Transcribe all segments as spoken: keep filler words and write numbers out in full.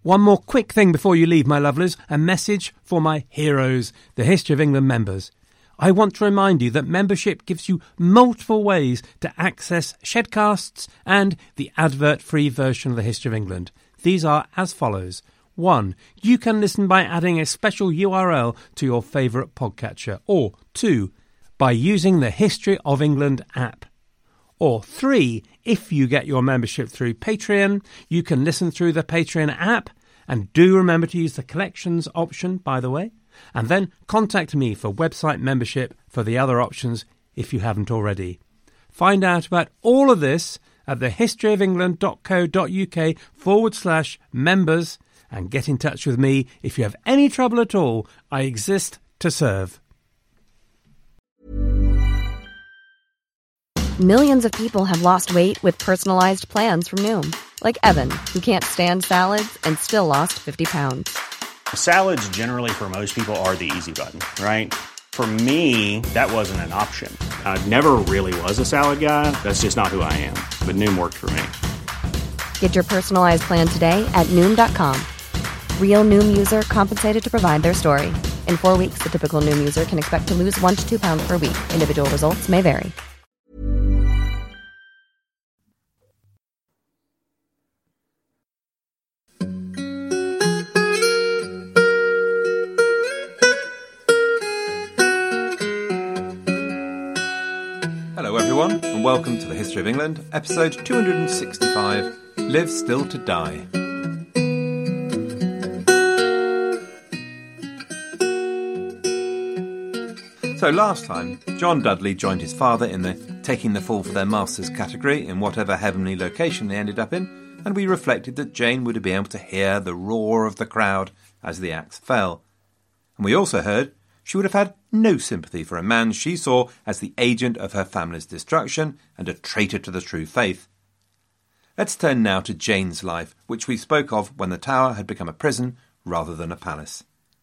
One more quick thing before you leave, my lovelies, a message for my heroes, the History of England members. I want to remind you that membership gives you multiple ways to access Shedcasts and the advert-free version of the History of England. These are as follows. One, you can listen by adding a special U R L to your favourite podcatcher. Or two, by using the History of England app. Or three, if you get your membership through Patreon, you can listen through the Patreon app. And do remember to use the collections option, by the way. And then contact me for website membership for the other options if you haven't already. Find out about all of this at thehistoryofengland.co.uk forward slash members and get in touch with me if you have any trouble at all. I exist to serve. Millions of people have lost weight with personalized plans from Noom. Like Evan, who can't stand salads and still lost fifty pounds. Salads generally for most people are the easy button, right? For me, that wasn't an option. I never really was a salad guy. That's just not who I am. But Noom worked for me. Get your personalized plan today at Noom dot com. Real Noom user compensated to provide their story. In four weeks, the typical Noom user can expect to lose one to two pounds per week. Individual results may vary. And welcome to the History of England, episode two hundred sixty-five, Live Still to Die. So last time, John Dudley joined his father in the taking the fall for their masters category in whatever heavenly location they ended up in, and we reflected that Jane would be able to hear the roar of the crowd as the axe fell. And we also heard she would have had no sympathy for a man she saw as the agent of her family's destruction and a traitor to the true faith. Let's turn now to Jane's life, which we spoke of when the Tower had become a prison rather than a palace.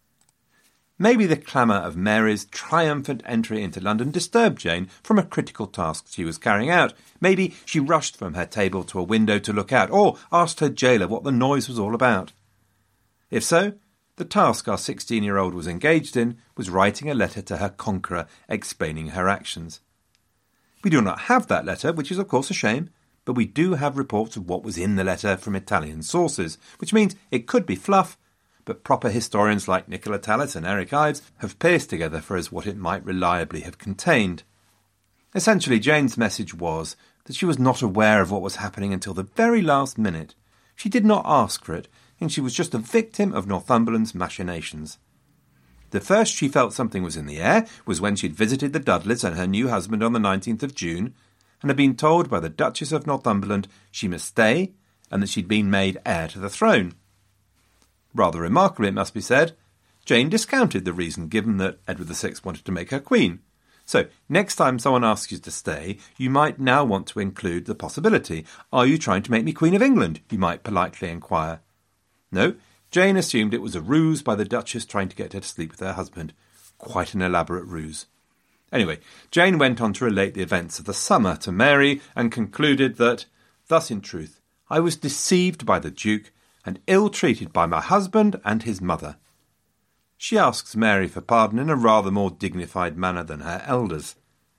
Maybe the clamour of Mary's triumphant entry into London disturbed Jane from a critical task she was carrying out. Maybe she rushed from her table to a window to look out, or asked her jailer what the noise was all about. If so, the task our sixteen-year-old was engaged in was writing a letter to her conqueror explaining her actions. We do not have that letter, which is of course a shame, but we do have reports of what was in the letter from Italian sources, which means it could be fluff, but proper historians like Nicola Tallis and Eric Ives have pieced together for us what it might reliably have contained. Essentially, Jane's message was that she was not aware of what was happening until the very last minute. She did not ask for it, and she was just a victim of Northumberland's machinations. The first she felt something was in the air was when she'd visited the Dudleys and her new husband on the nineteenth of June, and had been told by the Duchess of Northumberland she must stay, and that she'd been made heir to the throne. Rather remarkably, it must be said, Jane discounted the reason given that Edward the Sixth wanted to make her queen. So, next time someone asks you to stay, you might now want to include the possibility. Are you trying to make me Queen of England? You might politely inquire. No, Jane assumed it was a ruse by the Duchess trying to get her to sleep with her husband. Quite an elaborate ruse. Anyway, Jane went on to relate the events of the summer to Mary and concluded that, thus in truth, I was deceived by the Duke and ill-treated by my husband and his mother. She asks Mary for pardon in a rather more dignified manner than her elders.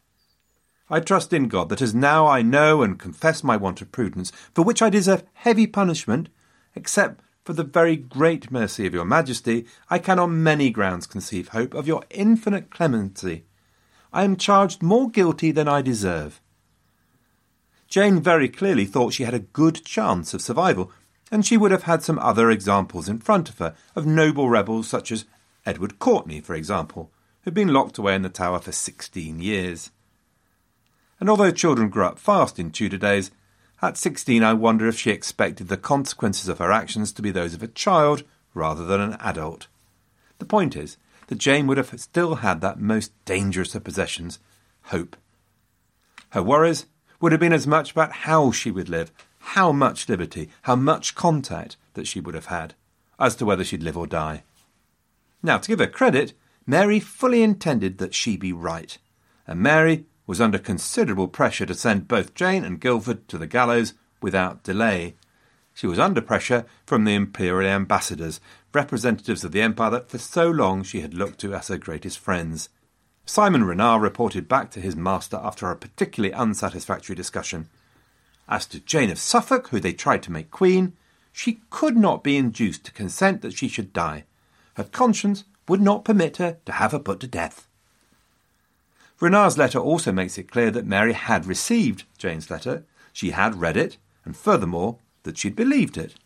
I trust in God that as now I know and confess my want of prudence, for which I deserve heavy punishment, except for the very great mercy of your Majesty, I can on many grounds conceive hope of your infinite clemency. I am charged more guilty than I deserve. Jane very clearly thought she had a good chance of survival, and she would have had some other examples in front of her, of noble rebels such as Edward Courtenay, for example, who had been locked away in the Tower for sixteen years. And although children grew up fast in Tudor days, at sixteen I wonder if she expected the consequences of her actions to be those of a child rather than an adult. The point is that Jane would have still had that most dangerous of possessions, hope. Her worries would have been as much about how she would live, how much liberty, how much contact that she would have had, as to whether she'd live or die. Now, to give her credit, Mary fully intended that she be right, and Mary was under considerable pressure to send both Jane and Guildford to the gallows without delay. She was under pressure from the imperial ambassadors, representatives of the empire that for so long she had looked to as her greatest friends. Simon Renard reported back to his master after a particularly unsatisfactory discussion. As to Jane of Suffolk, who they tried to make queen, she could not be induced to consent that she should die. Her conscience would not permit her to have her put to death. Renard's letter also makes it clear that Mary had received Jane's letter, she had read it, and furthermore, that she'd believed it.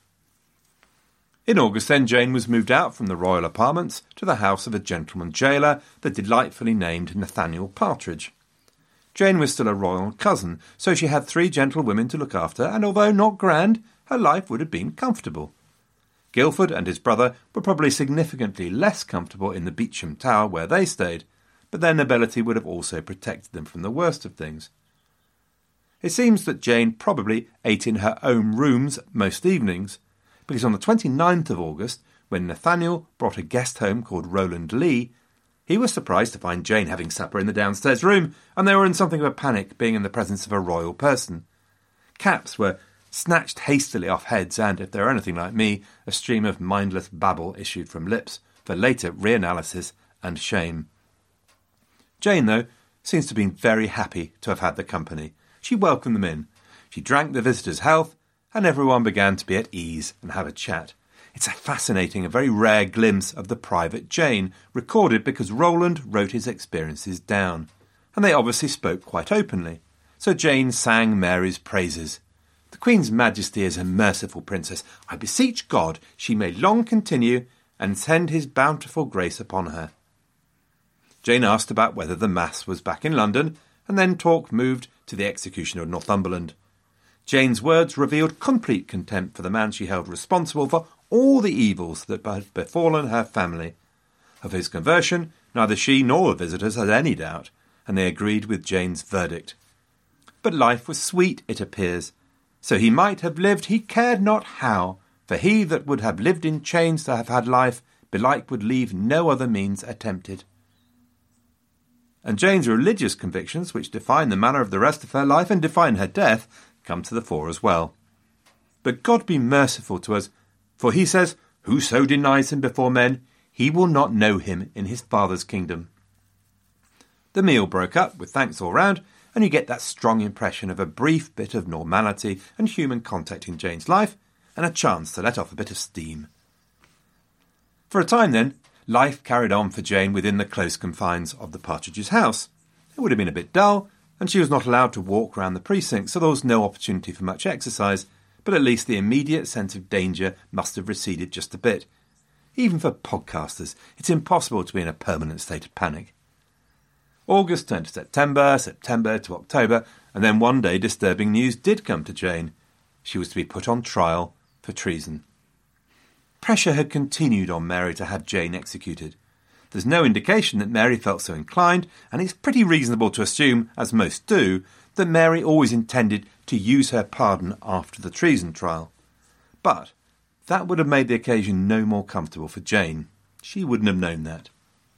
In August then, Jane was moved out from the royal apartments to the house of a gentleman jailer, the delightfully named Nathaniel Partridge. Jane was still a royal cousin, so she had three gentlewomen to look after, and although not grand, her life would have been comfortable. Guildford and his brother were probably significantly less comfortable in the Beauchamp Tower where they stayed, but their nobility would have also protected them from the worst of things. It seems that Jane probably ate in her own rooms most evenings, because on the twenty-ninth of August, when Nathaniel brought a guest home called Roland Lee, he was surprised to find Jane having supper in the downstairs room, and they were in something of a panic, being in the presence of a royal person. Caps were snatched hastily off heads, and, if they were anything like me, a stream of mindless babble issued from lips, for later reanalysis and shame. Jane, though, seems to have been very happy to have had the company. She welcomed them in. She drank the visitors' health, and everyone began to be at ease and have a chat. It's a fascinating and very rare glimpse of the private Jane, recorded because Roland wrote his experiences down. And they obviously spoke quite openly. So Jane sang Mary's praises. The Queen's Majesty is a merciful princess. I beseech God she may long continue and send his bountiful grace upon her. Jane asked about whether the Mass was back in London, and then talk moved to the execution of Northumberland. Jane's words revealed complete contempt for the man she held responsible for all the evils that had befallen her family. Of his conversion, neither she nor the visitors had any doubt, and they agreed with Jane's verdict. But life was sweet, it appears. So he might have lived, he cared not how, for he that would have lived in chains to have had life, belike would leave no other means attempted. And Jane's religious convictions, which define the manner of the rest of her life and define her death, come to the fore as well. But God be merciful to us, for he says, whoso denies him before men, he will not know him in his Father's kingdom. The meal broke up, with thanks all round, and you get that strong impression of a brief bit of normality and human contact in Jane's life, and a chance to let off a bit of steam. For a time then, life carried on for Jane within the close confines of the Partridges' house. It would have been a bit dull, and she was not allowed to walk round the precinct, so there was no opportunity for much exercise, but at least the immediate sense of danger must have receded just a bit. Even for podcasters, it's impossible to be in a permanent state of panic. August turned to September, September to October, and then one day disturbing news did come to Jane. She was to be put on trial for treason. Pressure had continued on Mary to have Jane executed. There's no indication that Mary felt so inclined, and it's pretty reasonable to assume, as most do, that Mary always intended to use her pardon after the treason trial. But that would have made the occasion no more comfortable for Jane. She wouldn't have known that.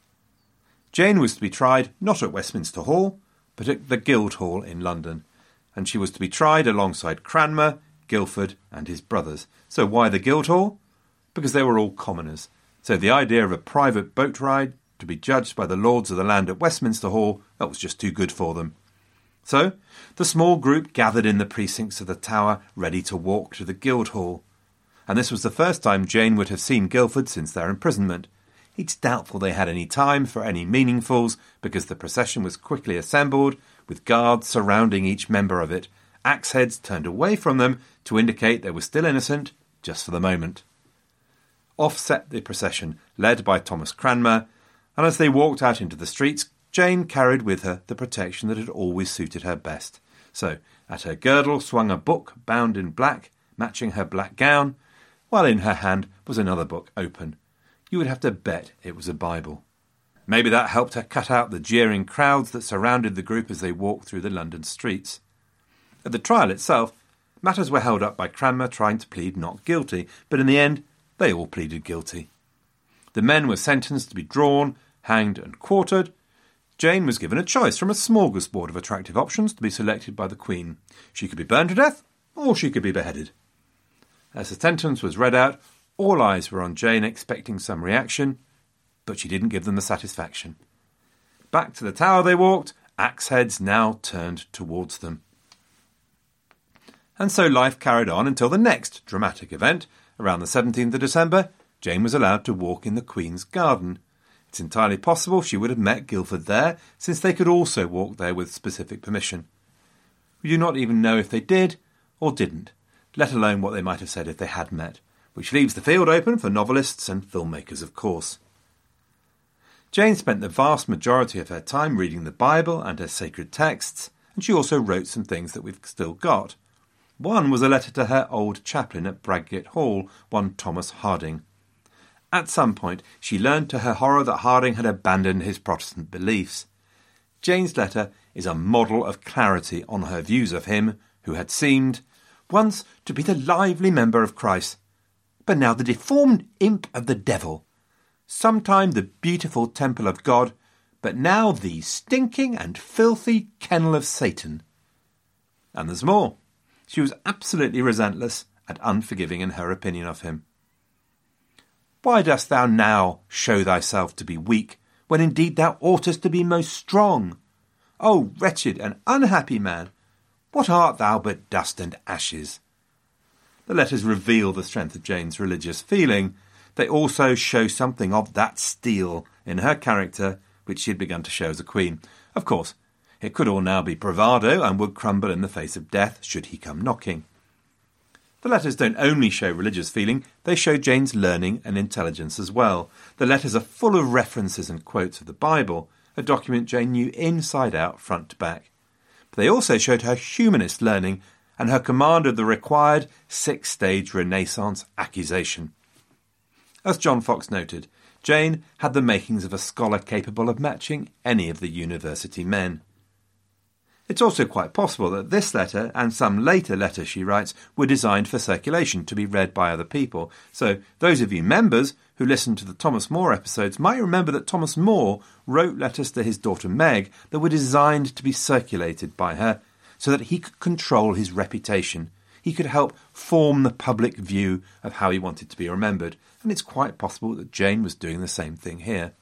Jane was to be tried not at Westminster Hall, but at the Guildhall in London, and she was to be tried alongside Cranmer, Guildford and his brothers. So why the Guildhall? Because they were all commoners. So the idea of a private boat ride to be judged by the lords of the land at Westminster Hall, that was just too good for them. So the small group gathered in the precincts of the Tower, ready to walk to the Guildhall. And this was the first time Jane would have seen Guildford since their imprisonment. It's doubtful they had any time for any meaningfuls, because the procession was quickly assembled, with guards surrounding each member of it, axe heads turned away from them to indicate they were still innocent, just for the moment. Off set the procession, led by Thomas Cranmer, and as they walked out into the streets, Jane carried with her the protection that had always suited her best. So, at her girdle swung a book bound in black, matching her black gown, while in her hand was another book open. You would have to bet it was a Bible. Maybe that helped her cut out the jeering crowds that surrounded the group as they walked through the London streets. At the trial itself, matters were held up by Cranmer trying to plead not guilty, but in the end, they all pleaded guilty. The men were sentenced to be drawn, hanged and quartered. Jane was given a choice from a smorgasbord of attractive options to be selected by the Queen. She could be burned to death, or she could be beheaded. As the sentence was read out, all eyes were on Jane, expecting some reaction, but she didn't give them the satisfaction. Back to the tower they walked, axe heads now turned towards them. And so life carried on until the next dramatic event. Around the seventeenth of December, Jane was allowed to walk in the Queen's garden. It's entirely possible she would have met Guildford there, since they could also walk there with specific permission. We do not even know if they did or didn't, let alone what they might have said if they had met, which leaves the field open for novelists and filmmakers, of course. Jane spent the vast majority of her time reading the Bible and her sacred texts, and she also wrote some things that we've still got. One was a letter to her old chaplain at Bradgate Hall, one Thomas Harding. At some point, she learned to her horror that Harding had abandoned his Protestant beliefs. Jane's letter is a model of clarity on her views of him, who had seemed, once, to be the lively member of Christ, but now the deformed imp of the devil, sometime the beautiful temple of God, but now the stinking and filthy kennel of Satan. And there's more. She was absolutely relentless and unforgiving in her opinion of him. Why dost thou now show thyself to be weak, when indeed thou oughtest to be most strong? O wretched and unhappy man, what art thou but dust and ashes? The letters reveal the strength of Jane's religious feeling. They also show something of that steel in her character which she had begun to show as a queen. Of course, it could all now be bravado and would crumble in the face of death should he come knocking. The letters don't only show religious feeling, they show Jane's learning and intelligence as well. The letters are full of references and quotes of the Bible, a document Jane knew inside out, front to back. But they also showed her humanist learning and her command of the required six-stage Renaissance accusation. As John Fox noted, Jane had the makings of a scholar capable of matching any of the university men. It's also quite possible that this letter and some later letters she writes were designed for circulation to be read by other people. So those of you members who listened to the Thomas More episodes might remember that Thomas More wrote letters to his daughter Meg that were designed to be circulated by her so that he could control his reputation. He could help form the public view of how he wanted to be remembered. And it's quite possible that Jane was doing the same thing here.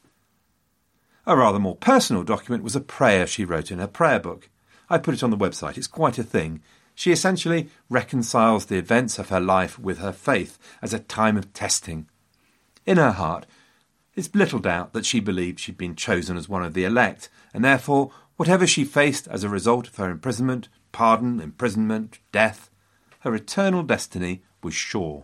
A rather more personal document was a prayer she wrote in her prayer book. I put it on the website. It's quite a thing. She essentially reconciles the events of her life with her faith as a time of testing. In her heart, it's little doubt that she believed she'd been chosen as one of the elect, and therefore, whatever she faced as a result of her imprisonment, pardon, imprisonment, death, her eternal destiny was sure.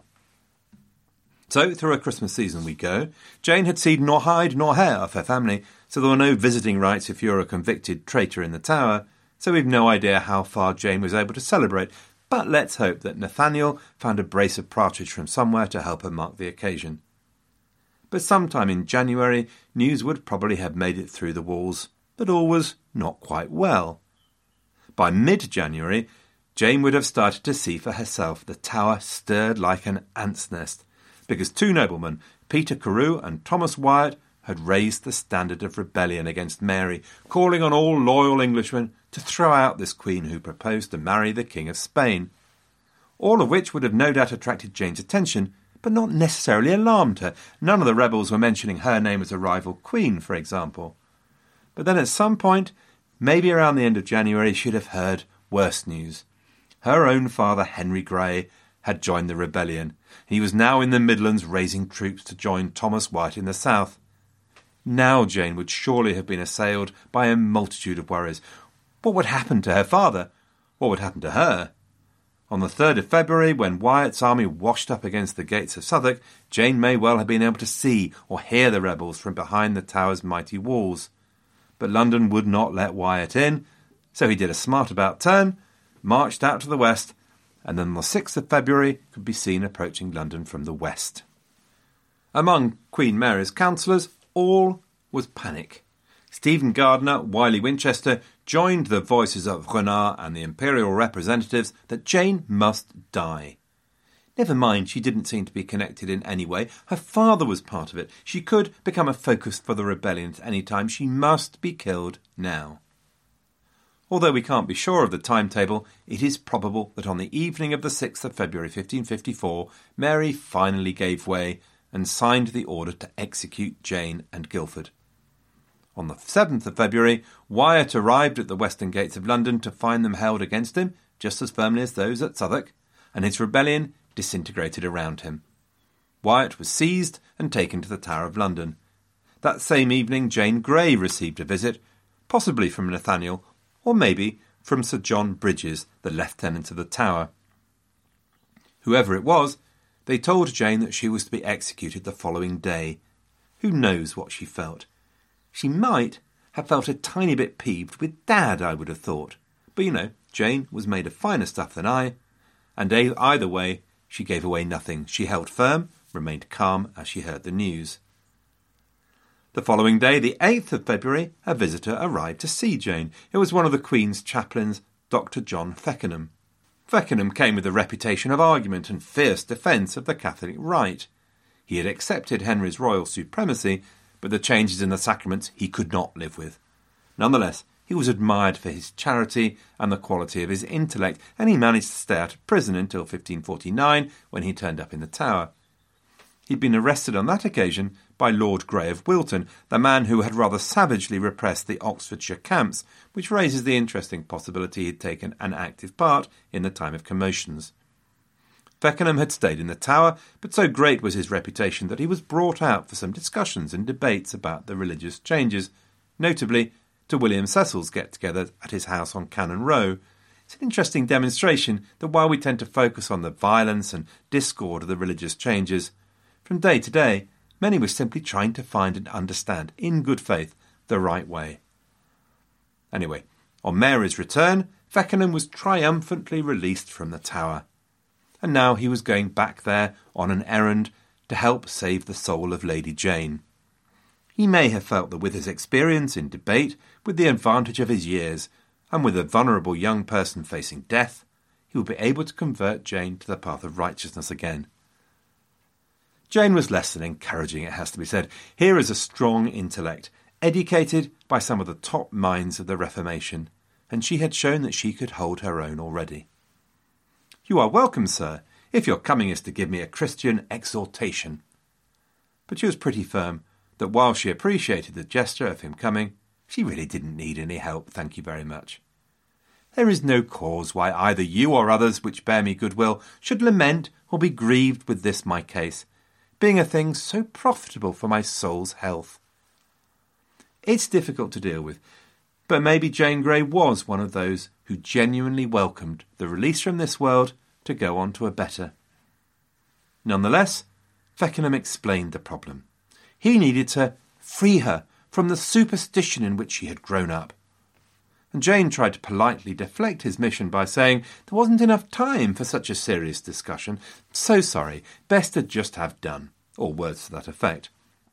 So, through a Christmas season we go. Jane had seen nor hide nor hair of her family, so there were no visiting rights if you're a convicted traitor in the Tower, so we've no idea how far Jane was able to celebrate, but let's hope that Nathaniel found a brace of partridge from somewhere to help her mark the occasion. But sometime in January, news would probably have made it through the walls, but all was not quite well. By mid-January, Jane would have started to see for herself the Tower stirred like an ant's nest, because two noblemen, Peter Carew and Thomas Wyatt, had raised the standard of rebellion against Mary, calling on all loyal Englishmen to throw out this queen who proposed to marry the King of Spain. All of which would have no doubt attracted Jane's attention, but not necessarily alarmed her. None of the rebels were mentioning her name as a rival queen, for example. But then at some point, maybe around the end of January, she'd have heard worse news. Her own father, Henry Grey, had joined the rebellion. He was now in the Midlands raising troops to join Thomas Wyatt in the south. Now Jane would surely have been assailed by a multitude of worries. What would happen to her father? What would happen to her? On the third of February, when Wyatt's army washed up against the gates of Southwark, Jane may well have been able to see or hear the rebels from behind the Tower's mighty walls. But London would not let Wyatt in, so he did a smart about turn, marched out to the west, and then on the sixth of February could be seen approaching London from the west. Among Queen Mary's councillors, all was panic. Stephen Gardiner, Wiley Winchester, joined the voices of Renard and the imperial representatives that Jane must die. Never mind, she didn't seem to be connected in any way. Her father was part of it. She could become a focus for the rebellion at any time. She must be killed now. Although we can't be sure of the timetable, it is probable that on the evening of the sixth of February fifteen fifty-four, Mary finally gave way and signed the order to execute Jane and Guildford. On the seventh of February, Wyatt arrived at the western gates of London to find them held against him, just as firmly as those at Southwark, and his rebellion disintegrated around him. Wyatt was seized and taken to the Tower of London. That same evening, Jane Grey received a visit, possibly from Nathaniel, or maybe from Sir John Bridges, the lieutenant of the Tower. Whoever it was, they told Jane that she was to be executed the following day. Who knows what she felt? She might have felt a tiny bit peeved with Dad, I would have thought. But, you know, Jane was made of finer stuff than I, and either way, she gave away nothing. She held firm, remained calm as she heard the news. The following day, the eighth of February, a visitor arrived to see Jane. It was one of the Queen's chaplains, Doctor John Feckenham. Feckenham came with a reputation of argument and fierce defence of the Catholic rite. He had accepted Henry's royal supremacy, but the changes in the sacraments he could not live with. Nonetheless, he was admired for his charity and the quality of his intellect, and he managed to stay out of prison until fifteen forty-nine, when he turned up in the Tower. He'd been arrested on that occasion by Lord Grey of Wilton, the man who had rather savagely repressed the Oxfordshire camps, which raises the interesting possibility he'd taken an active part in the time of commotions. Feckenham had stayed in the Tower, but so great was his reputation that he was brought out for some discussions and debates about the religious changes, notably to William Cecil's get-together at his house on Cannon Row. It's an interesting demonstration that while we tend to focus on the violence and discord of the religious changes, from day to day, many were simply trying to find and understand, in good faith, the right way. Anyway, on Mary's return, Feckenham was triumphantly released from the Tower. And now he was going back there on an errand to help save the soul of Lady Jane. He may have felt that with his experience in debate, with the advantage of his years, and with a vulnerable young person facing death, he would be able to convert Jane to the path of righteousness again. Jane was less than encouraging, it has to be said. Here is a strong intellect, educated by some of the top minds of the Reformation, and she had shown that she could hold her own already. "You are welcome, sir, if your coming is to give me a Christian exhortation." But she was pretty firm that while she appreciated the gesture of him coming, she really didn't need any help, thank you very much. "There is no cause why either you or others which bear me goodwill should lament or be grieved with this my case, being a thing so profitable for my soul's health." It's difficult to deal with, but maybe Jane Grey was one of those who genuinely welcomed the release from this world to go on to a better. Nonetheless, Feckenham explained the problem. He needed to free her from the superstition in which she had grown up. And Jane tried to politely deflect his mission by saying there wasn't enough time for such a serious discussion. So sorry, best to just have done, or words to that effect.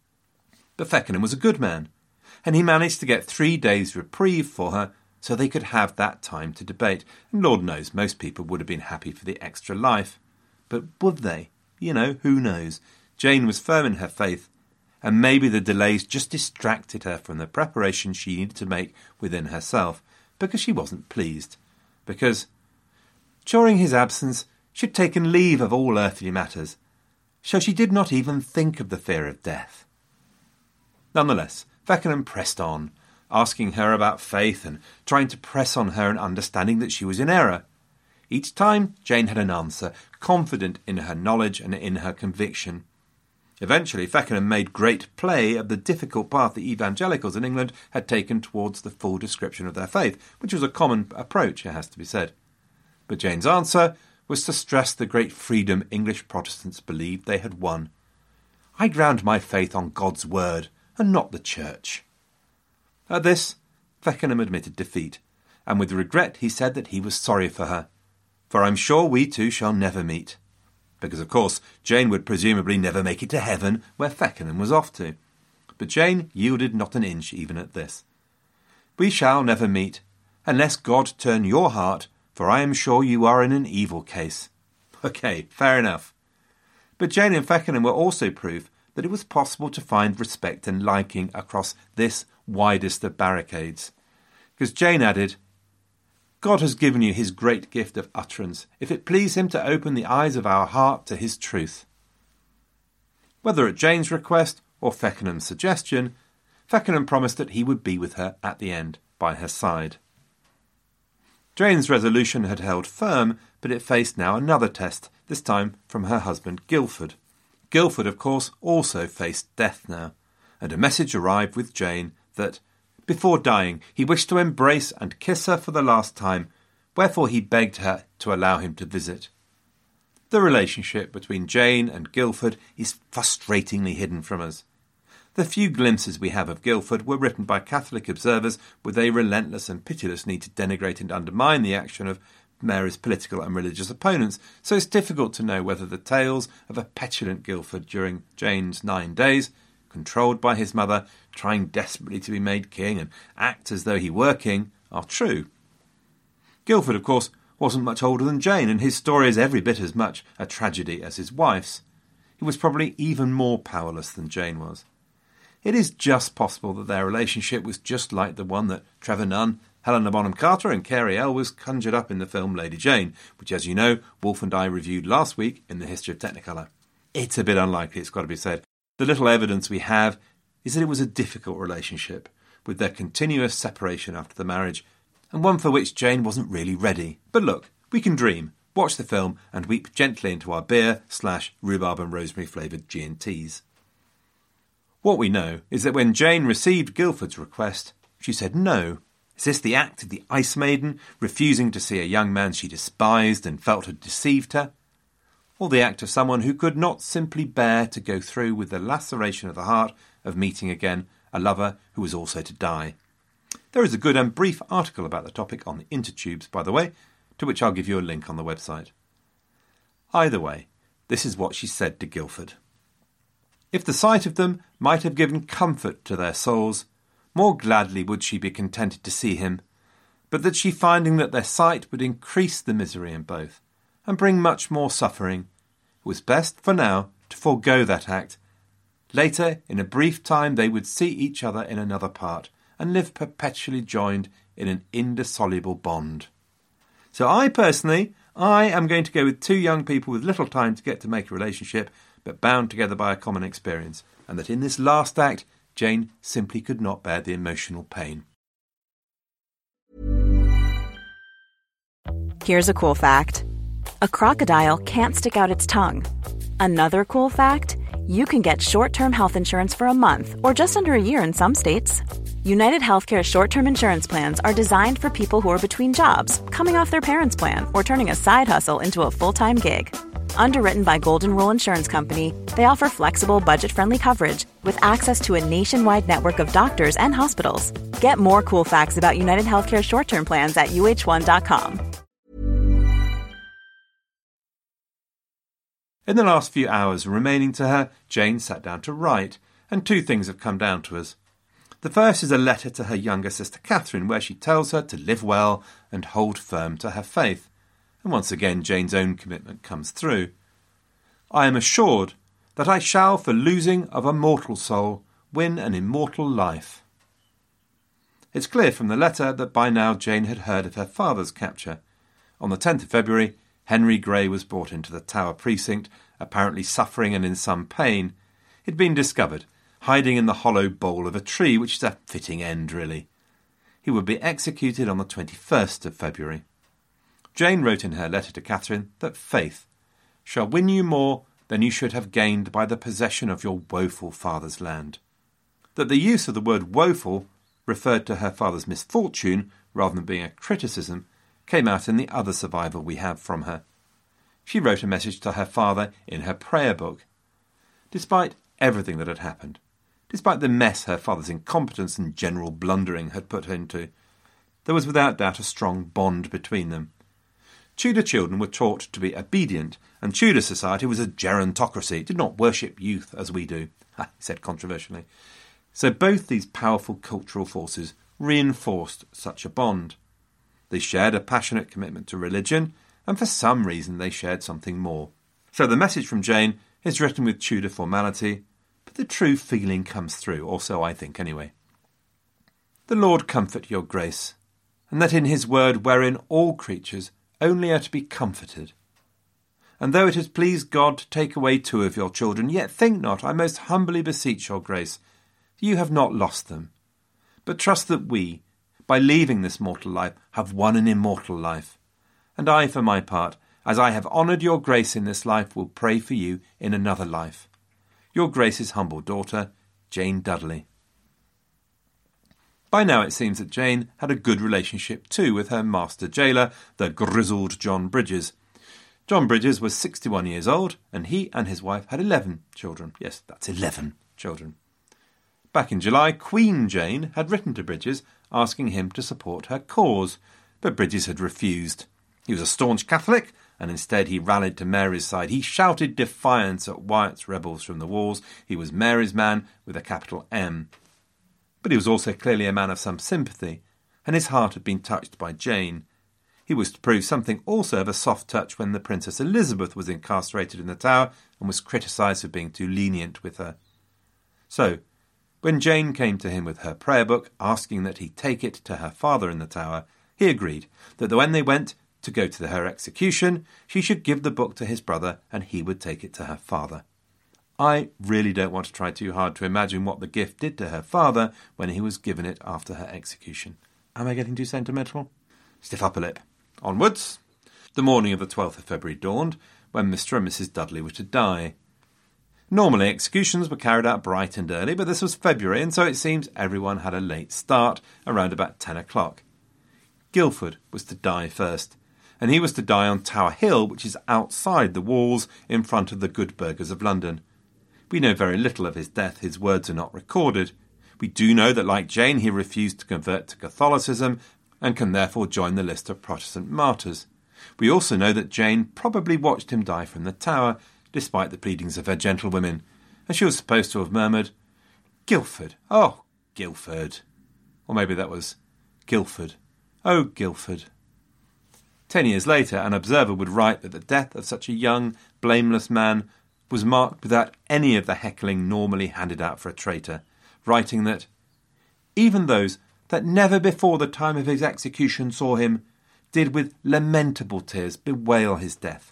But Feckenham was a good man, and he managed to get three days' reprieve for her so they could have that time to debate. And Lord knows most people would have been happy for the extra life. But would they? You know, who knows? Jane was firm in her faith, and maybe the delays just distracted her from the preparation she needed to make within herself, because she wasn't pleased. Because, during his absence, she had taken leave of all earthly matters, so she did not even think of the fear of death. Nonetheless, Feckenham pressed on, asking her about faith and trying to press on her an understanding that she was in error. Each time, Jane had an answer, confident in her knowledge and in her conviction. Eventually, Feckenham made great play of the difficult path the evangelicals in England had taken towards the full description of their faith, which was a common approach, it has to be said. But Jane's answer was to stress the great freedom English Protestants believed they had won. "I ground my faith on God's word, and not the church." At this, Feckenham admitted defeat, and with regret he said that he was sorry for her, "for I'm sure we two shall never meet." Because, of course, Jane would presumably never make it to heaven, where Feckenham was off to. But Jane yielded not an inch even at this. "We shall never meet, unless God turn your heart, for I am sure you are in an evil case." OK, fair enough. But Jane and Feckenham were also proof that it was possible to find respect and liking across this widest of barricades. Because Jane added, God has given you his great gift of utterance, if it please him to open the eyes of our heart to his truth. Whether at Jane's request or Feckenham's suggestion, Feckenham promised that he would be with her at the end, by her side. Jane's resolution had held firm, but it faced now another test, this time from her husband Guilford. Guilford, of course, also faced death now, and a message arrived with Jane that, before dying, he wished to embrace and kiss her for the last time, wherefore he begged her to allow him to visit. The relationship between Jane and Guilford is frustratingly hidden from us. The few glimpses we have of Guilford were written by Catholic observers with a relentless and pitiless need to denigrate and undermine the action of Mary's political and religious opponents, so it's difficult to know whether the tales of a petulant Guilford during Jane's nine days, controlled by his mother, trying desperately to be made king and act as though he were king, are true. Guilford, of course, wasn't much older than Jane, and his story is every bit as much a tragedy as his wife's. He was probably even more powerless than Jane was. It is just possible that their relationship was just like the one that Trevor Nunn, Helena Bonham Carter and Cary Elwes conjured up in the film Lady Jane, which, as you know, Wolf and I reviewed last week in the History of Technicolor. It's a bit unlikely, it's got to be said. The little evidence we have is that it was a difficult relationship, with their continuous separation after the marriage, and one for which Jane wasn't really ready. But look, we can dream, watch the film, and weep gently into our beer slash rhubarb and rosemary flavoured G and T's. What we know is that when Jane received Guilford's request, she said no. Is this the act of the Ice Maiden, refusing to see a young man she despised and felt had deceived her? Or the act of someone who could not simply bear to go through with the laceration of the heart of meeting again a lover who was also to die? There is a good and brief article about the topic on the Intertubes, by the way, to which I'll give you a link on the website. Either way, this is what she said to Guilford. If the sight of them might have given comfort to their souls, more gladly would she be contented to see him, but that she, finding that their sight would increase the misery in both, and bring much more suffering, it was best for now to forego that act. Later, in a brief time, they would see each other in another part, and live perpetually joined in an indissoluble bond. So I personally, I am going to go with two young people with little time to get to make a relationship, but bound together by a common experience, and that in this last act, Jane simply could not bear the emotional pain. Here's a cool fact. A crocodile can't stick out its tongue. Another cool fact, you can get short-term health insurance for a month or just under a year in some states. United Healthcare short-term insurance plans are designed for people who are between jobs, coming off their parents' plan, or turning a side hustle into a full-time gig. Underwritten by Golden Rule Insurance Company, they offer flexible, budget-friendly coverage with access to a nationwide network of doctors and hospitals. Get more cool facts about United Healthcare short-term plans at U H one dot com. In the last few hours remaining to her, Jane sat down to write, and two things have come down to us. The first is a letter to her younger sister Catherine, where she tells her to live well and hold firm to her faith. And once again Jane's own commitment comes through. I am assured that I shall, for losing of a mortal soul, win an immortal life. It's clear from the letter that by now Jane had heard of her father's capture. On the tenth of February, Henry Grey was brought into the Tower precinct, apparently suffering and in some pain. He'd been discovered, hiding in the hollow bole of a tree, which is a fitting end, really. He would be executed on the twenty-first of February. Jane wrote in her letter to Catherine that faith shall win you more than you should have gained by the possession of your woeful father's land. That the use of the word woeful referred to her father's misfortune rather than being a criticism came out in the other survival we have from her. She wrote a message to her father in her prayer book. Despite everything that had happened, despite the mess her father's incompetence and general blundering had put her into, there was without doubt a strong bond between them. Tudor children were taught to be obedient, and Tudor society was a gerontocracy, did not worship youth as we do, he said controversially. So both these powerful cultural forces reinforced such a bond. They shared a passionate commitment to religion, and for some reason they shared something more. So the message from Jane is written with Tudor formality, but the true feeling comes through, or so I think anyway. The Lord comfort your grace, and that in his word wherein all creatures only are to be comforted. And though it has pleased God to take away two of your children, yet think not, I most humbly beseech your grace, you have not lost them, but trust that we, by leaving this mortal life, have won an immortal life. And I, for my part, as I have honoured your grace in this life, will pray for you in another life. Your Grace's humble daughter, Jane Dudley. By now it seems that Jane had a good relationship too with her master jailer, the grizzled John Bridges. John Bridges was sixty-one years old, and he and his wife had eleven children. Yes, that's eleven children. Back in July, Queen Jane had written to Bridges asking him to support her cause, but Bridges had refused. He was a staunch Catholic, and instead he rallied to Mary's side. He shouted defiance at Wyatt's rebels from the walls. He was Mary's man with a capital M. But he was also clearly a man of some sympathy, and his heart had been touched by Jane. He was to prove something also of a soft touch when the Princess Elizabeth was incarcerated in the Tower and was criticised for being too lenient with her. So, when Jane came to him with her prayer book, asking that he take it to her father in the Tower, he agreed that when they went to go to her execution, she should give the book to his brother and he would take it to her father. I really don't want to try too hard to imagine what the gift did to her father when he was given it after her execution. Am I getting too sentimental? Stiff upper lip. Onwards. The morning of the twelfth of February dawned, when Mister and Missus Dudley were to die. Normally executions were carried out bright and early, but this was February, and so it seems everyone had a late start, around about ten o'clock. Guildford was to die first, and he was to die on Tower Hill, which is outside the walls in front of the good burghers of London. We know very little of his death, his words are not recorded. We do know that, like Jane, he refused to convert to Catholicism and can therefore join the list of Protestant martyrs. We also know that Jane probably watched him die from the Tower, despite the pleadings of her gentlewomen, and she was supposed to have murmured, "Guildford, oh, Guildford." Or maybe that was Guildford, oh, Guildford. Ten years later, an observer would write that the death of such a young, blameless man was marked without any of the heckling normally handed out for a traitor, writing that, "Even those that never before the time of his execution saw him, did with lamentable tears bewail his death."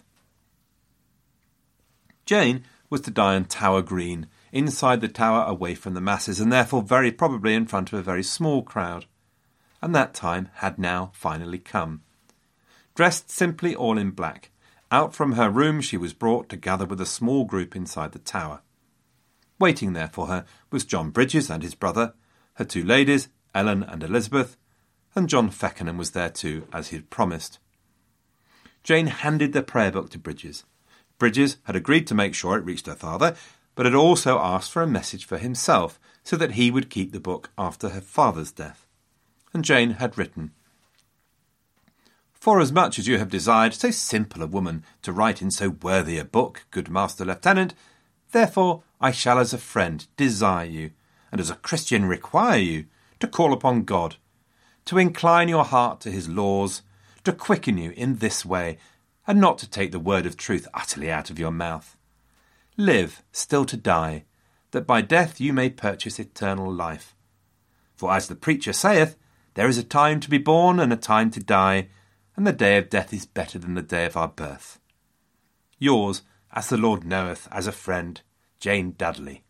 Jane was to die on Tower Green, inside the Tower away from the masses, and therefore very probably in front of a very small crowd. And that time had now finally come. Dressed simply all in black, out from her room she was brought to gather with a small group inside the Tower. Waiting there for her was John Bridges and his brother, her two ladies, Ellen and Elizabeth, and John Feckenham was there too, as he had promised. Jane handed the prayer book to Bridges. Bridges had agreed to make sure it reached her father, but had also asked for a message for himself, so that he would keep the book after her father's death. And Jane had written, "Forasmuch as you have desired so simple a woman to write in so worthy a book, good Master Lieutenant, therefore I shall as a friend desire you, and as a Christian require you, to call upon God, to incline your heart to his laws, to quicken you in this way, and not to take the word of truth utterly out of your mouth. Live still to die, that by death you may purchase eternal life. For as the preacher saith, there is a time to be born and a time to die, and the day of death is better than the day of our birth. Yours, as the Lord knoweth, as a friend, Jane Dudley."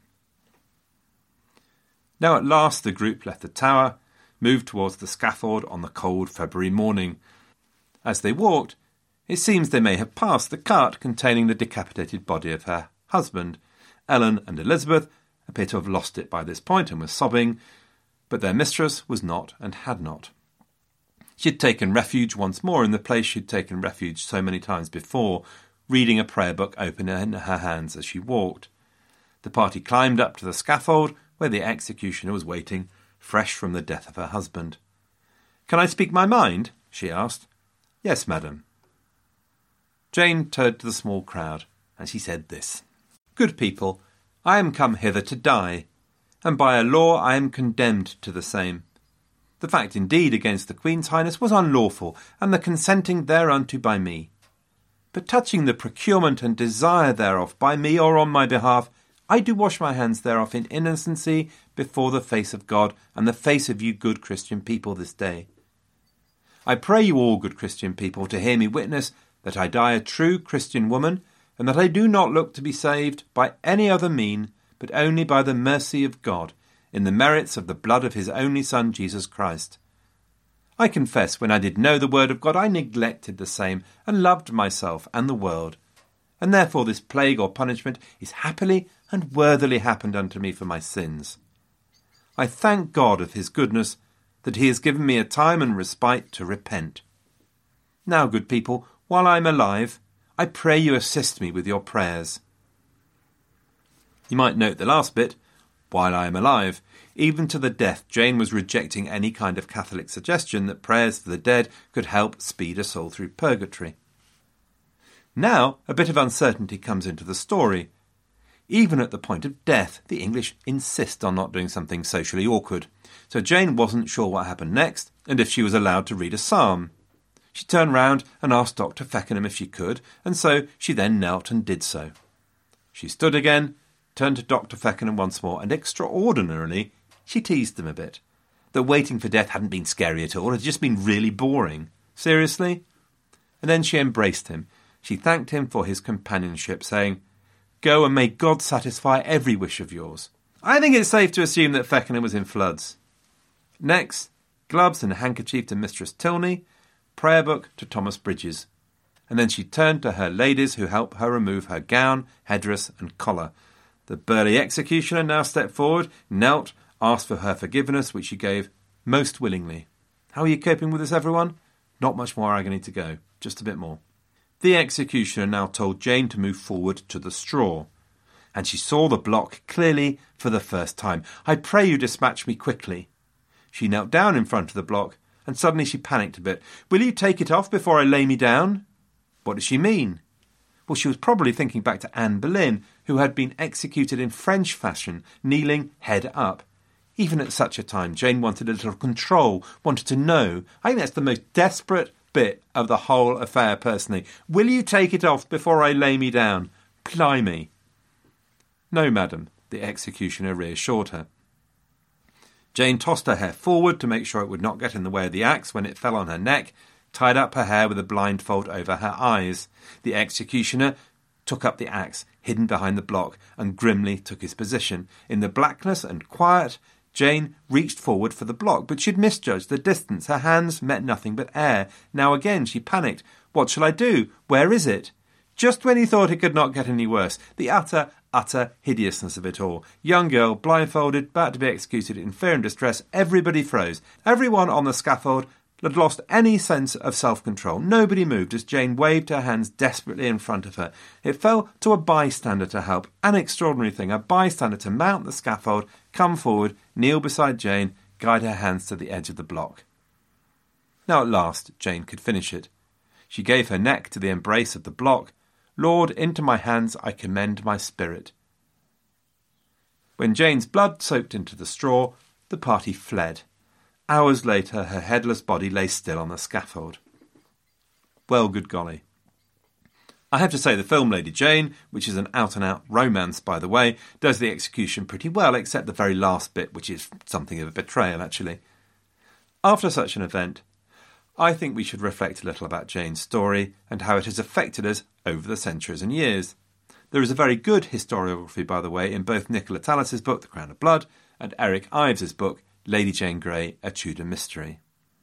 Now at last the group left the Tower, moved towards the scaffold on the cold February morning. As they walked, it seems they may have passed the cart containing the decapitated body of her husband. Ellen and Elizabeth appear to have lost it by this point and were sobbing, but their mistress was not and had not. She had taken refuge once more in the place she had taken refuge so many times before, reading a prayer book open in her hands as she walked. The party climbed up to the scaffold, where the executioner was waiting, fresh from the death of her husband. "Can I speak my mind?" she asked. "Yes, madam." Jane turned to the small crowd, and she said this: "Good people, I am come hither to die, and by a law I am condemned to the same. The fact indeed against the Queen's Highness was unlawful, and the consenting thereunto by me. But touching the procurement and desire thereof by me or on my behalf, I do wash my hands thereof in innocency before the face of God and the face of you good Christian people this day. I pray you all, good Christian people, to hear me witness that I die a true Christian woman, and that I do not look to be saved by any other mean, but only by the mercy of God, in the merits of the blood of his only Son, Jesus Christ. I confess, when I did know the word of God, I neglected the same, and loved myself and the world. And therefore this plague or punishment is happily and worthily happened unto me for my sins. I thank God of his goodness, that he has given me a time and respite to repent. Now, good people, while I am alive, I pray you assist me with your prayers. You might note the last bit, while I am alive. Even to the death, Jane was rejecting any kind of Catholic suggestion that prayers for the dead could help speed a soul through purgatory. Now, a bit of uncertainty comes into the story. Even at the point of death, the English insist on not doing something socially awkward. So Jane wasn't sure what happened next, and if she was allowed to read a psalm. She turned round and asked Doctor Feckenham if she could, and so she then knelt and did so. She stood again, turned to Doctor Feckenham once more, and extraordinarily, she teased him a bit. That waiting for death hadn't been scary at all, it had just been really boring. Seriously? And then she embraced him. She thanked him for his companionship, saying, "Go and may God satisfy every wish of yours." I think it's safe to assume that Feckenham was in floods. Next, gloves and handkerchief to Mistress Tilney, prayer book to Thomas Bridges. And then she turned to her ladies who helped her remove her gown, headdress and collar. The burly executioner now stepped forward, knelt, asked for her forgiveness, which she gave most willingly. How are you coping with this, everyone? Not much more agony to go, just a bit more. The executioner now told Jane to move forward to the straw, and she saw the block clearly for the first time. "I pray you dispatch me quickly." She knelt down in front of the block, and suddenly she panicked a bit. "Will you take it off before I lay me down?" What did she mean? Well, she was probably thinking back to Anne Boleyn, who had been executed in French fashion, kneeling head up. Even at such a time, Jane wanted a little control, wanted to know. I think that's the most desperate bit of the whole affair, personally. "Will you take it off before I lay me down? Blimey." "No, madam," the executioner reassured her. Jane tossed her hair forward to make sure it would not get in the way of the axe when it fell on her neck, tied up her hair with a blindfold over her eyes. The executioner took up the axe, hidden behind the block, and grimly took his position. In the blackness and quiet, Jane reached forward for the block, but she'd misjudged the distance. Her hands met nothing but air. Now again she panicked. "What shall I do? Where is it?" Just when he thought it could not get any worse, the utter, utter hideousness of it all. Young girl, blindfolded, about to be executed in fear and distress. Everybody froze. Everyone on the scaffold had lost any sense of self-control. Nobody moved as Jane waved her hands desperately in front of her. It fell to a bystander to help. An extraordinary thing. A bystander to mount the scaffold, come forward, kneel beside Jane, guide her hands to the edge of the block. Now at last Jane could finish it. She gave her neck to the embrace of the block. "Lord, into my hands I commend my spirit." When Jane's blood soaked into the straw, the party fled. Hours later, her headless body lay still on the scaffold. Well, good golly. I have to say the film Lady Jane, which is an out-and-out romance, by the way, does the execution pretty well, except the very last bit, which is something of a betrayal, actually. After such an event, I think we should reflect a little about Jane's story and how it has affected us over the centuries and years. There is a very good historiography, by the way, in both Nicola Tallis's book, The Crown of Blood, and Eric Ives's book, Lady Jane Grey, A Tudor Mystery.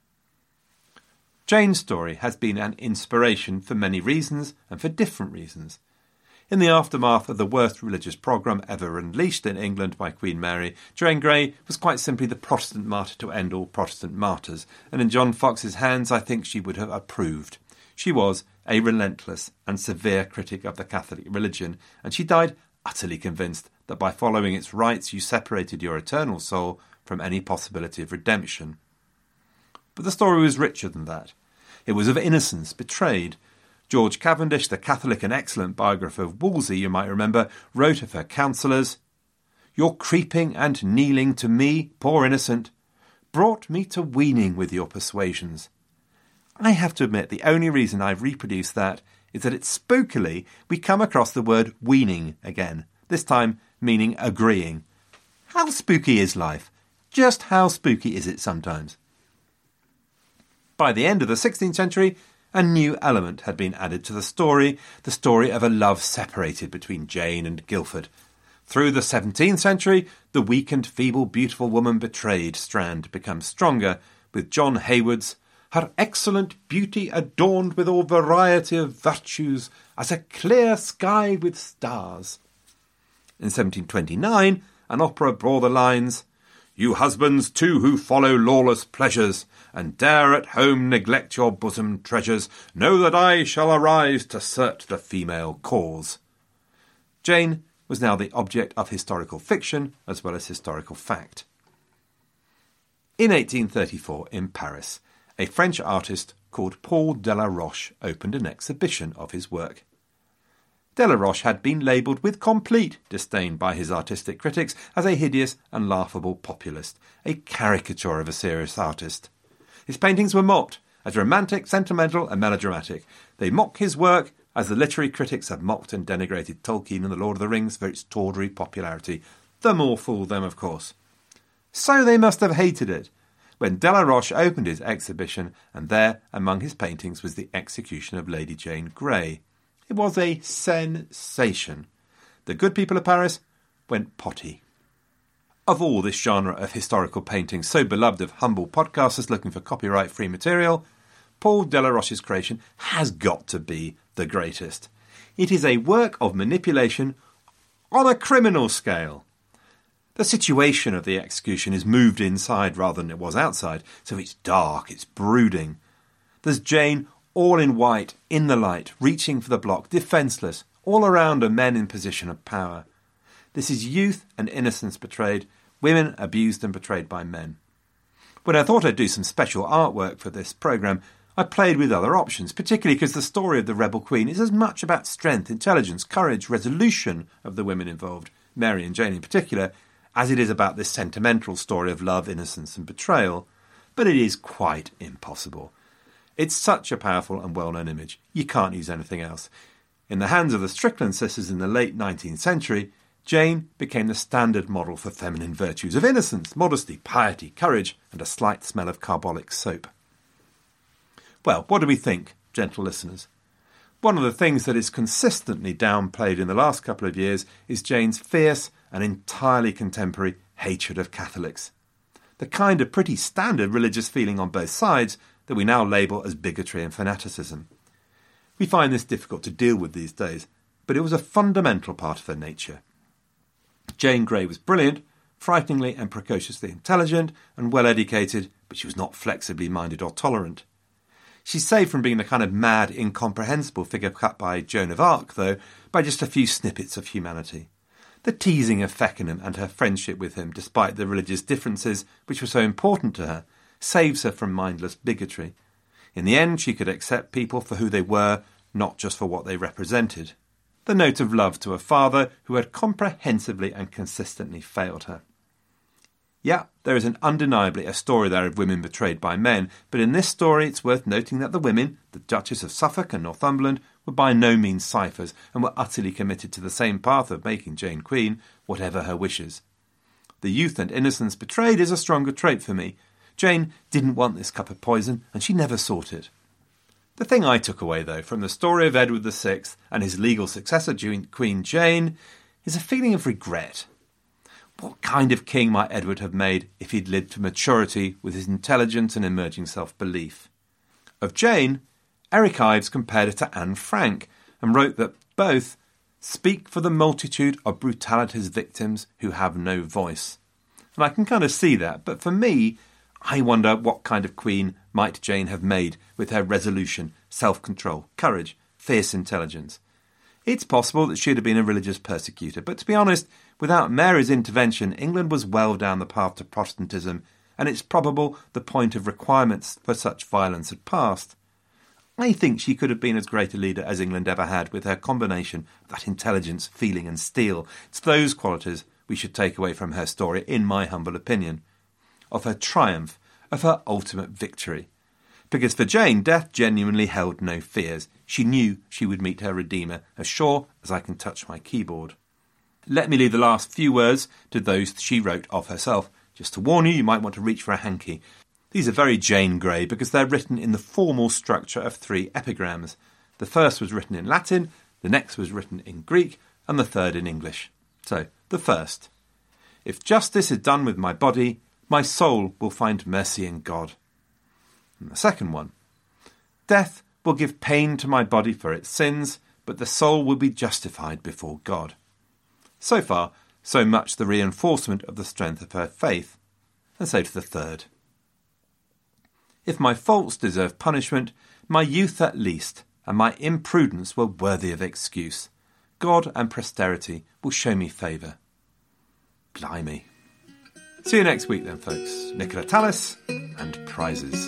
Jane's story has been an inspiration for many reasons and for different reasons. In the aftermath of the worst religious programme ever unleashed in England by Queen Mary, Jane Grey was quite simply the Protestant martyr to end all Protestant martyrs, and in John Fox's hands I think she would have approved. She was a relentless and severe critic of the Catholic religion, and she died utterly convinced that by following its rites you separated your eternal soul from any possibility of redemption. But the story was richer than that. It was of innocence betrayed. George Cavendish, the Catholic and excellent biographer of Wolsey, you might remember, wrote of her counsellors, "Your creeping and kneeling to me, poor innocent, brought me to weaning with your persuasions." I have to admit the only reason I've reproduced that is that it's spookily we come across the word weaning again, this time meaning agreeing. How spooky is life? Just how spooky is it sometimes? By the end of the sixteenth century, a new element had been added to the story, the story of a love separated between Jane and Guildford. Through the seventeenth century, the weak and feeble beautiful woman betrayed strand becomes stronger, with John Heywood's "Her excellent beauty adorned with all variety of virtues, as a clear sky with stars." In seventeen twenty-nine, an opera bore the lines, "You husbands too who follow lawless pleasures, and dare at home neglect your bosom treasures, know that I shall arise to assert the female cause." Jane was now the object of historical fiction as well as historical fact. In eighteen thirty-four, in Paris, a French artist called Paul Delaroche opened an exhibition of his work. Delaroche had been labelled with complete disdain by his artistic critics as a hideous and laughable populist, a caricature of a serious artist. His paintings were mocked as romantic, sentimental and melodramatic. They mock his work as the literary critics have mocked and denigrated Tolkien and The Lord of the Rings for its tawdry popularity. The more fooled them, of course. So they must have hated it when Delaroche opened his exhibition, and there, among his paintings, was the execution of Lady Jane Grey. It was a sensation. The good people of Paris went potty. Of all this genre of historical painting, so beloved of humble podcasters looking for copyright-free material, Paul Delaroche's creation has got to be the greatest. It is a work of manipulation on a criminal scale. The situation of the execution is moved inside rather than it was outside, so it's dark, it's brooding. There's Jane, all in white, in the light, reaching for the block, defenceless. All around are men in position of power. This is youth and innocence betrayed, women abused and betrayed by men. When I thought I'd do some special artwork for this programme, I played with other options, particularly because the story of the rebel queen is as much about strength, intelligence, courage, resolution of the women involved, Mary and Jane in particular, as it is about this sentimental story of love, innocence and betrayal. But it is quite impossible. It's such a powerful and well-known image. You can't use anything else. In the hands of the Strickland sisters in the late nineteenth century, Jane became the standard model for feminine virtues of innocence, modesty, piety, courage, and a slight smell of carbolic soap. Well, what do we think, gentle listeners? One of the things that is consistently downplayed in the last couple of years is Jane's fierce and entirely contemporary hatred of Catholics. The kind of pretty standard religious feeling on both sides that we now label as bigotry and fanaticism. We find this difficult to deal with these days, but it was a fundamental part of her nature. Jane Grey was brilliant, frighteningly and precociously intelligent and well-educated, but she was not flexibly minded or tolerant. She's saved from being the kind of mad, incomprehensible figure cut by Joan of Arc, though, by just a few snippets of humanity. The teasing of Feckenham and her friendship with him, despite the religious differences which were so important to her, saves her from mindless bigotry. In the end, she could accept people for who they were, not just for what they represented. The note of love to a father who had comprehensively and consistently failed her. Yeah, there is an undeniably a story there of women betrayed by men, but in this story it's worth noting that the women, the Duchess of Suffolk and Northumberland, were by no means ciphers and were utterly committed to the same path of making Jane queen, whatever her wishes. The youth and innocence betrayed is a stronger trait for me. Jane didn't want this cup of poison, and she never sought it. The thing I took away, though, from the story of Edward the Sixth and his legal successor, Queen Jane, is a feeling of regret. What kind of king might Edward have made if he'd lived to maturity with his intelligence and emerging self-belief? Of Jane, Eric Ives compared her to Anne Frank and wrote that both speak for the multitude of brutality's victims who have no voice. And I can kind of see that, but for me, I wonder what kind of queen might Jane have made with her resolution, self-control, courage, fierce intelligence. It's possible that she'd have been a religious persecutor, but to be honest, without Mary's intervention, England was well down the path to Protestantism, and it's probable the point of requirements for such violence had passed. I think she could have been as great a leader as England ever had, with her combination of that intelligence, feeling and steel. It's those qualities we should take away from her story, in my humble opinion. Of her triumph, of her ultimate victory. Because for Jane, death genuinely held no fears. She knew she would meet her Redeemer, as sure as I can touch my keyboard. Let me leave the last few words to those she wrote of herself. Just to warn you, you might want to reach for a hanky. These are very Jane Grey because they're written in the formal structure of three epigrams. The first was written in Latin, the next was written in Greek, and the third in English. So, the first. If justice is done with my body, my soul will find mercy in God. And the second one. Death will give pain to my body for its sins, but the soul will be justified before God. So far, so much the reinforcement of the strength of her faith. And so to the third. If my faults deserve punishment, my youth at least, and my imprudence were worthy of excuse. God and posterity will show me favour. Blimey. See you next week then, folks. Nicola Tallis and prizes.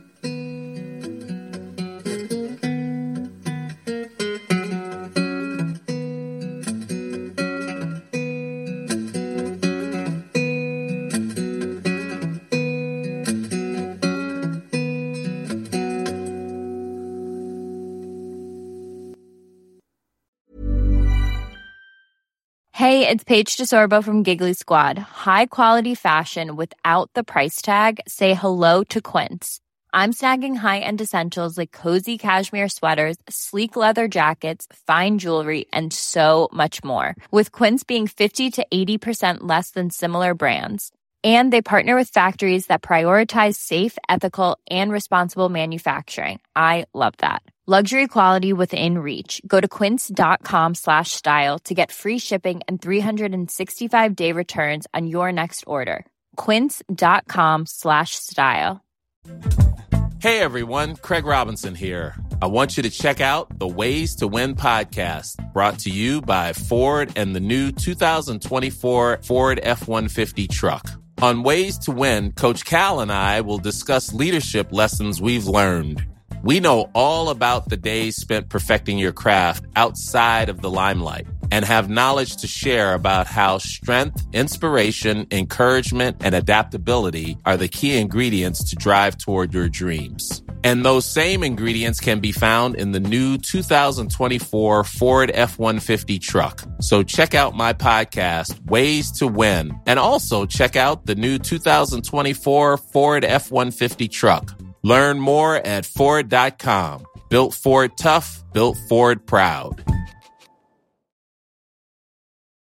Hey, it's Paige DeSorbo from Giggly Squad. High quality fashion without the price tag. Say hello to Quince. I'm snagging high-end essentials like cozy cashmere sweaters, sleek leather jackets, fine jewelry, and so much more. With Quince being fifty to eighty percent less than similar brands. And they partner with factories that prioritize safe, ethical, and responsible manufacturing. I love that. Luxury quality within reach. Go to quince.com slash style to get free shipping and three sixty-five day returns on your next order. Quince.com slash style. Hey everyone, Craig Robinson here. I want you to check out the Ways to Win podcast, brought to you by Ford and the new two thousand twenty-four Ford F one fifty truck. On Ways to Win, Coach Cal and I will discuss leadership lessons we've learned. We know all about the days spent perfecting your craft outside of the limelight and have knowledge to share about how strength, inspiration, encouragement, and adaptability are the key ingredients to drive toward your dreams. And those same ingredients can be found in the new two thousand twenty-four Ford F one fifty truck. So check out my podcast, Ways to Win, and also check out the new two thousand twenty-four Ford F one fifty truck. Learn more at Ford dot com. Built Ford tough, built Ford proud.